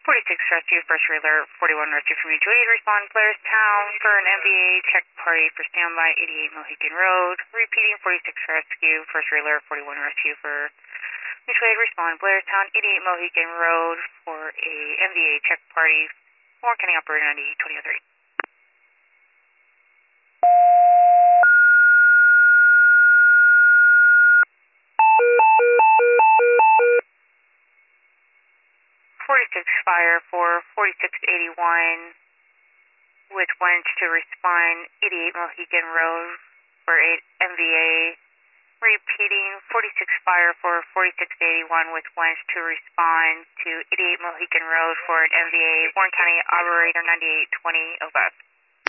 46 Rescue, First Alert, 41 Rescue from Mutual Aid, respond Blairstown for an MVA check party for standby, 88 Mohican Road. Repeating, 46 Rescue, First Alert, 41 Rescue for Mutual Aid, respond Blairstown, 88 Mohican Road for a MVA check party. Warren County Operator 98-2003. 46 Fire for 4681 with winch to respond 88 Mohican Road for a MVA. Repeating, 46 Fire for 4681 with winch to respond to 88 Mohican Road for an MVA. Warren County Operator 98-20, over.